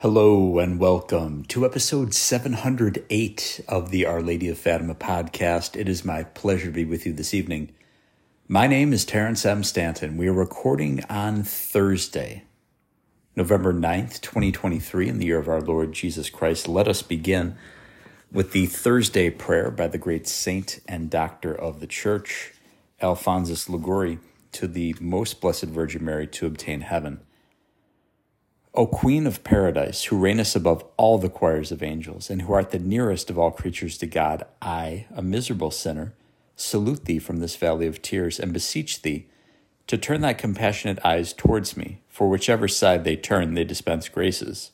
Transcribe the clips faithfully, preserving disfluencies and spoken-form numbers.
Hello and welcome to episode seven hundred eight of the Our Lady of Fatima podcast. It is my pleasure to be with you this evening. My name is Terrence M. Stanton. We are recording on Thursday, November ninth, twenty twenty-three, in the year of our Lord Jesus Christ. Let us begin with the Thursday prayer by the great saint and doctor of the Church, Alphonsus Liguori, to the Most Blessed Virgin Mary to obtain heaven. O Queen of Paradise, who reignest above all the choirs of angels, and who art the nearest of all creatures to God, I, a miserable sinner, salute thee from this valley of tears, and beseech thee to turn thy compassionate eyes towards me, for whichever side they turn, they dispense graces.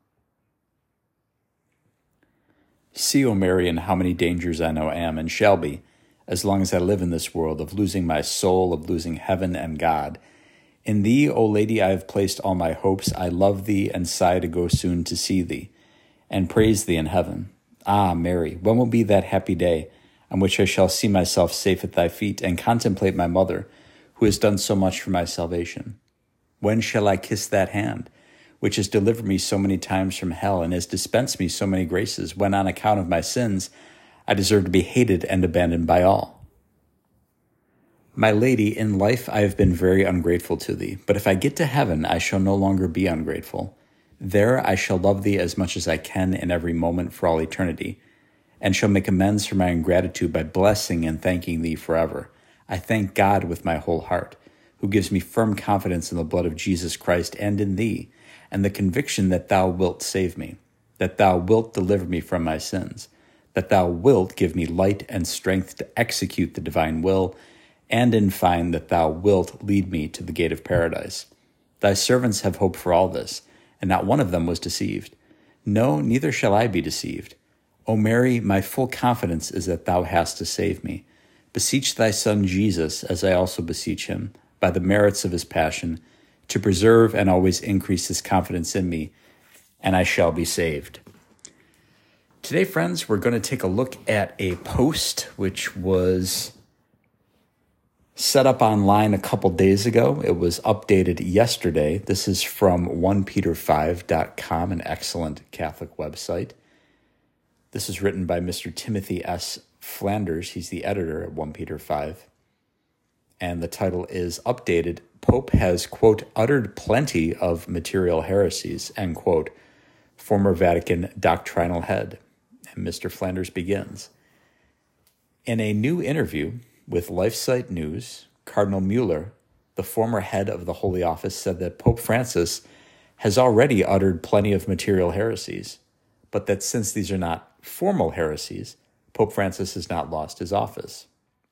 See, O Mary, in how many dangers I now am, and shall be, as long as I live in this world, of losing my soul, of losing heaven and God. In thee, O Lady, I have placed all my hopes. I love thee, and sigh to go soon to see thee, and praise thee in heaven. Ah, Mary, when will be that happy day on which I shall see myself safe at thy feet, and contemplate my mother, who has done so much for my salvation? When shall I kiss that hand, which has delivered me so many times from hell, and has dispensed me so many graces, when on account of my sins I deserve to be hated and abandoned by all? My lady, in life I have been very ungrateful to thee, but if I get to heaven, I shall no longer be ungrateful. There I shall love thee as much as I can in every moment for all eternity, and shall make amends for my ingratitude by blessing and thanking thee forever. I thank God with my whole heart, who gives me firm confidence in the blood of Jesus Christ and in thee, and the conviction that thou wilt save me, that thou wilt deliver me from my sins, that thou wilt give me light and strength to execute the divine will, and in fine, that thou wilt lead me to the gate of paradise. Thy servants have hoped for all this, and not one of them was deceived. No, neither shall I be deceived. O Mary, my full confidence is that thou hast to save me. Beseech thy Son Jesus, as I also beseech him, by the merits of his passion, to preserve and always increase his confidence in me, and I shall be saved. Today, friends, we're going to take a look at a post which was set up online a couple days ago. It was updated yesterday. This is from one peter five dot com, an excellent Catholic website. This is written by Mister Timothy S. Flanders. He's the editor at one peter five. And the title is updated, Pope has, quote, uttered plenty of material heresies, end quote, former Vatican doctrinal head. And Mister Flanders begins. In a new interview with LifeSite News, Cardinal Mueller, the former head of the Holy Office, said that Pope Francis has already uttered plenty of material heresies, but that since these are not formal heresies, Pope Francis has not lost his office.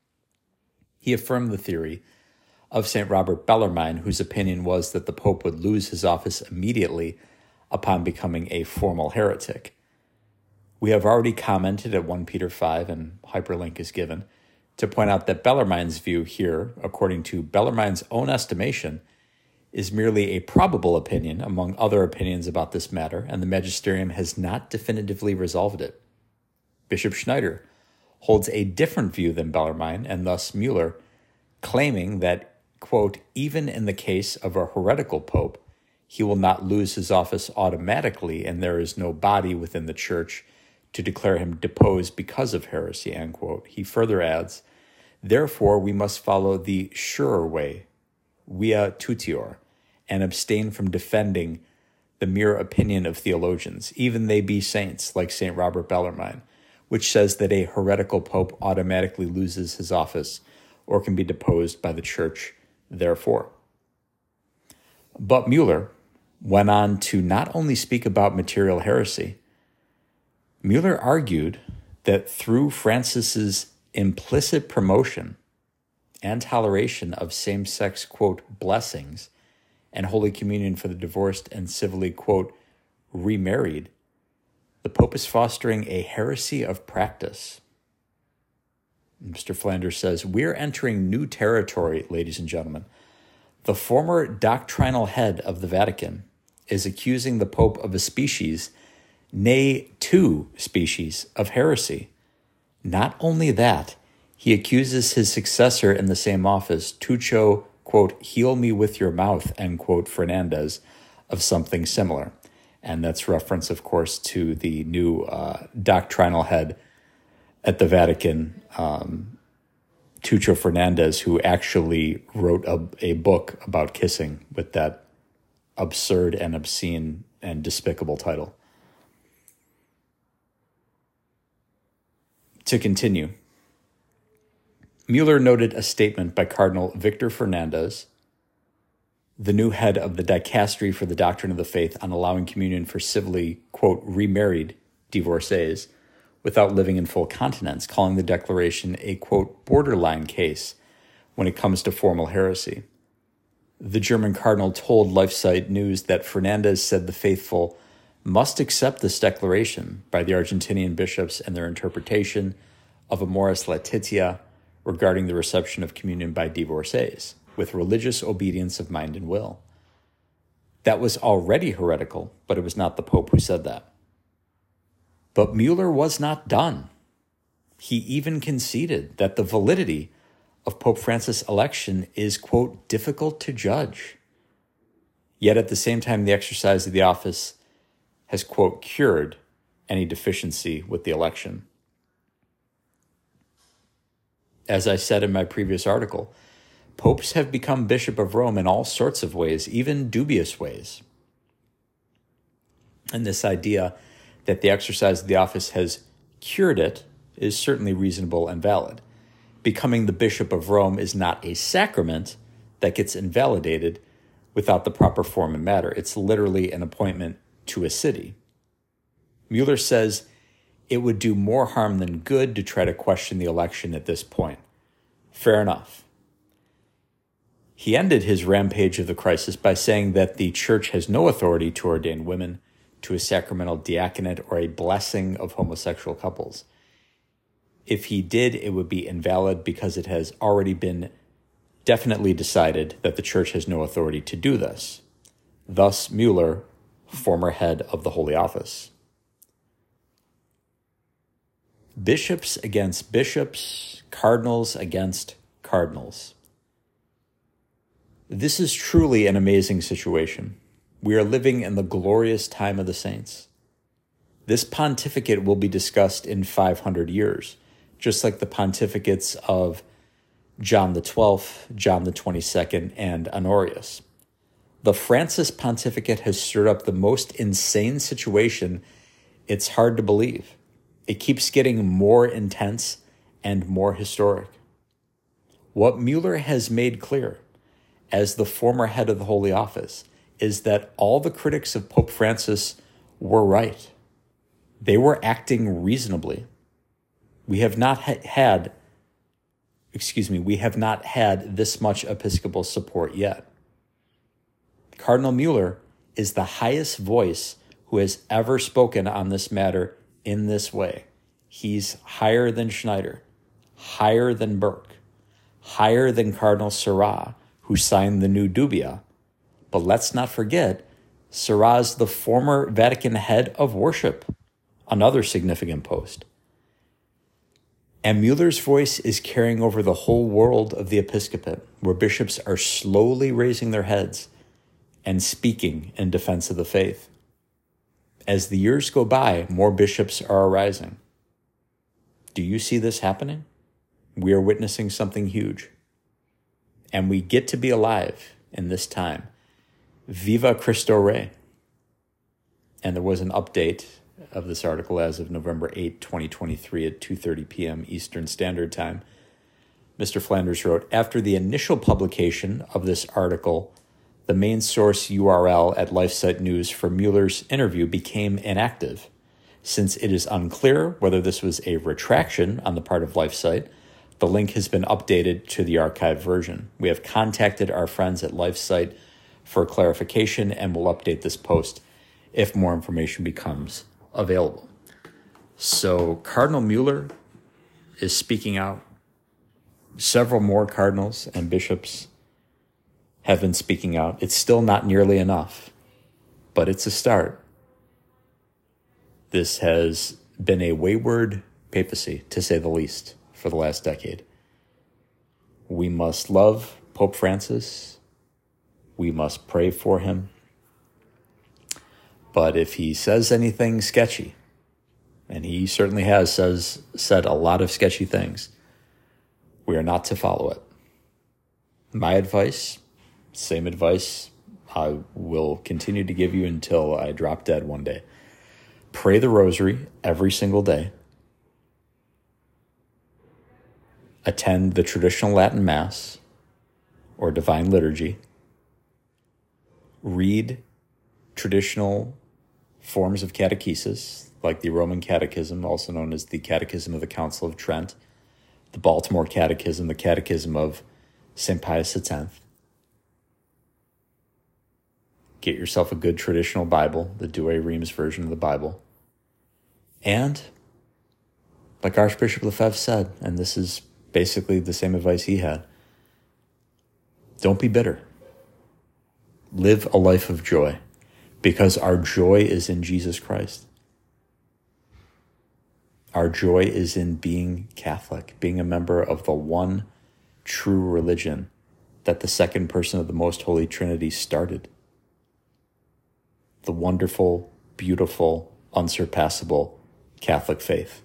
He affirmed the theory of Saint Robert Bellarmine, whose opinion was that the Pope would lose his office immediately upon becoming a formal heretic. We have already commented at one Peter five, and hyperlink is given, to point out that Bellarmine's view here, according to Bellarmine's own estimation, is merely a probable opinion among other opinions about this matter, and the magisterium has not definitively resolved it. Bishop Schneider holds a different view than Bellarmine, and thus Mueller, claiming that, quote, even in the case of a heretical pope, he will not lose his office automatically, and there is no body within the church to declare him deposed because of heresy, end quote. He further adds, therefore, we must follow the surer way, via tutior, and abstain from defending the mere opinion of theologians, even they be saints like Saint Robert Bellarmine, which says that a heretical pope automatically loses his office or can be deposed by the church, therefore. But Mueller went on to not only speak about material heresy. Mueller argued that through Francis's implicit promotion and toleration of same-sex, quote, blessings and Holy Communion for the divorced and civilly, quote, remarried, the Pope is fostering a heresy of practice. Mister Flanders says, we're entering new territory, ladies and gentlemen. The former doctrinal head of the Vatican is accusing the Pope of a species, nay, two species of heresy. Not only that, he accuses his successor in the same office, Tucho, quote, heal me with your mouth, end quote, Fernandez, of something similar. And that's reference, of course, to the new uh, doctrinal head at the Vatican, um, Tucho Fernandez, who actually wrote a, a book about kissing with that absurd and obscene and despicable title. To continue, Mueller noted a statement by Cardinal Victor Fernandez, the new head of the Dicastery for the Doctrine of the Faith, on allowing communion for civilly, quote, remarried divorcees without living in full continence, calling the declaration a, quote, borderline case when it comes to formal heresy. The German cardinal told LifeSite News that Fernandez said the faithful must accept this declaration by the Argentinian bishops and their interpretation of Amoris Laetitia regarding the reception of communion by divorcees, with religious obedience of mind and will. That was already heretical, but it was not the Pope who said that. But Mueller was not done. He even conceded that the validity of Pope Francis' election is, quote, difficult to judge. Yet at the same time, the exercise of the office has, quote, cured any deficiency with the election. As I said in my previous article, popes have become Bishop of Rome in all sorts of ways, even dubious ways. And this idea that the exercise of the office has cured it is certainly reasonable and valid. Becoming the Bishop of Rome is not a sacrament that gets invalidated without the proper form and matter. It's literally an appointment to a city. Mueller says it would do more harm than good to try to question the election at this point. Fair enough. He ended his rampage of the crisis by saying that the church has no authority to ordain women to a sacramental diaconate or a blessing of homosexual couples. If he did, it would be invalid because it has already been definitely decided that the church has no authority to do this. Thus, Mueller, former head of the Holy Office. Bishops against bishops, cardinals against cardinals. This is truly an amazing situation. We are living in the glorious time of the saints. This pontificate will be discussed in five hundred years, just like the pontificates of John the twelfth, John the twenty-second, and Honorius. The Francis pontificate has stirred up the most insane situation. It's hard to believe. It keeps getting more intense and more historic. What Mueller has made clear, as the former head of the Holy Office, is that all the critics of Pope Francis were right. They were acting reasonably. We have not ha- had, excuse me, we have not had this much episcopal support yet. Cardinal Mueller is the highest voice who has ever spoken on this matter in this way. He's higher than Schneider, higher than Burke, higher than Cardinal Sarah, who signed the new Dubia. But let's not forget, Sarah's the former Vatican head of worship, another significant post. And Mueller's voice is carrying over the whole world of the episcopate, where bishops are slowly raising their heads and speaking in defense of the faith. As the years go by, more bishops are arising. Do you see this happening? We are witnessing something huge. And we get to be alive in this time. Viva Cristo Rey. And there was an update of this article as of November eighth, twenty twenty-three at two thirty p.m. Eastern Standard Time. Mister Flanders wrote, after the initial publication of this article, the main source U R L at LifeSite News for Mueller's interview became inactive. Since it is unclear whether this was a retraction on the part of LifeSite, the link has been updated to the archived version. We have contacted our friends at LifeSite for clarification and will update this post if more information becomes available. So Cardinal Mueller is speaking out. Several more cardinals and bishops have been speaking out. It's still not nearly enough, but it's a start. This has been a wayward papacy, to say the least, for the last decade. We must love Pope Francis. We must pray for him. But if he says anything sketchy, and he certainly has says said a lot of sketchy things, we are not to follow it. My advice, same advice I will continue to give you until I drop dead one day. Pray the rosary every single day. Attend the traditional Latin Mass or Divine Liturgy. Read traditional forms of catechesis, like the Roman Catechism, also known as the Catechism of the Council of Trent, the Baltimore Catechism, the Catechism of Saint Pius X. Get yourself a good traditional Bible, the Douay Rheims version of the Bible. And, like Archbishop Lefebvre said, and this is basically the same advice he had, don't be bitter. Live a life of joy, because our joy is in Jesus Christ. Our joy is in being Catholic, being a member of the one true religion that the second person of the Most Holy Trinity started. The wonderful, beautiful, unsurpassable Catholic faith.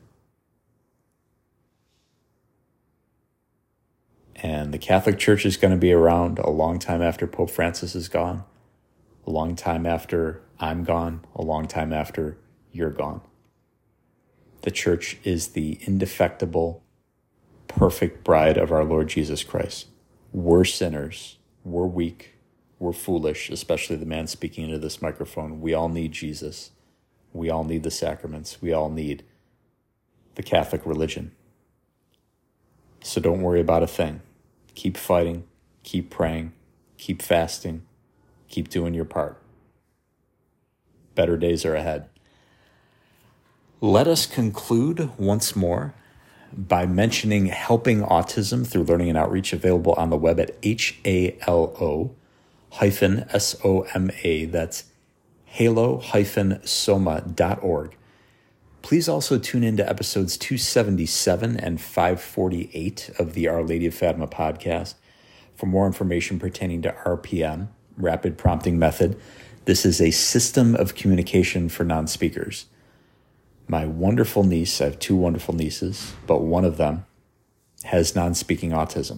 And the Catholic Church is going to be around a long time after Pope Francis is gone, a long time after I'm gone, a long time after you're gone. The Church is the indefectible, perfect bride of our Lord Jesus Christ. We're sinners. We're weak. We're foolish, especially the man speaking into this microphone. We all need Jesus. We all need the sacraments. We all need the Catholic religion. So don't worry about a thing. Keep fighting. Keep praying. Keep fasting. Keep doing your part. Better days are ahead. Let us conclude once more by mentioning Helping Autism through Learning and Outreach, available on the web at H A L O hyphen S O M A. That's halo hyphen soma dot org. Please also tune into episodes two seventy-seven and five forty-eight of the Our Lady of Fatima podcast for more information pertaining to R P M, Rapid Prompting Method. This is a system of communication for non-speakers. My wonderful niece, I have two wonderful nieces, but one of them has non-speaking autism.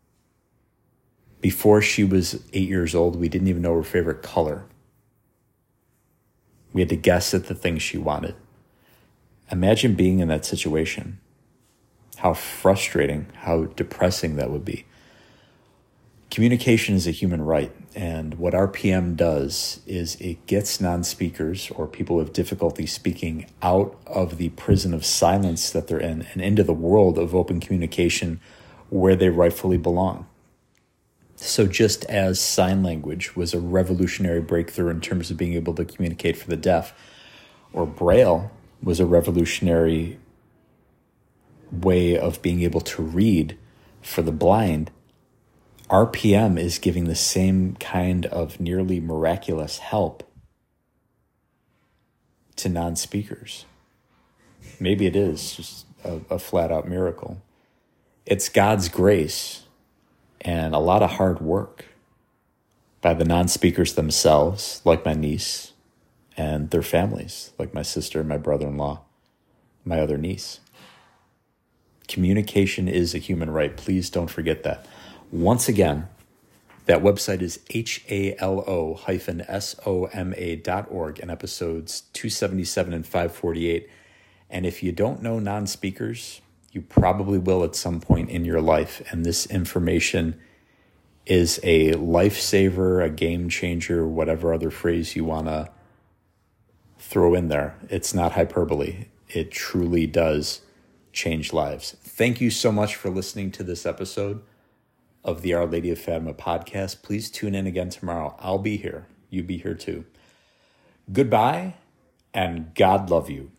Before she was eight years old, we didn't even know her favorite color. We had to guess at the things she wanted. Imagine being in that situation. How frustrating, how depressing that would be. Communication is a human right, and what R P M does is it gets non-speakers or people with difficulty speaking out of the prison of silence that they're in and into the world of open communication where they rightfully belong. So just as sign language was a revolutionary breakthrough in terms of being able to communicate for the deaf, or Braille was a revolutionary way of being able to read for the blind, R P M is giving the same kind of nearly miraculous help to non-speakers. Maybe it is just a, a flat-out miracle. It's God's grace and a lot of hard work by the non-speakers themselves, like my niece, and their families, like my sister, my brother-in-law, my other niece. Communication is a human right. Please don't forget that. Once again, that website is H A L O hyphen S O M A dot org and episodes two seventy-seven and five forty-eight. And if you don't know non-speakers, you probably will at some point in your life. And this information is a lifesaver, a game changer, whatever other phrase you want to throw in there. It's not hyperbole. It truly does change lives. Thank you so much for listening to this episode of the Our Lady of Fatima podcast. Please tune in again tomorrow. I'll be here. You be here too. Goodbye, and God love you.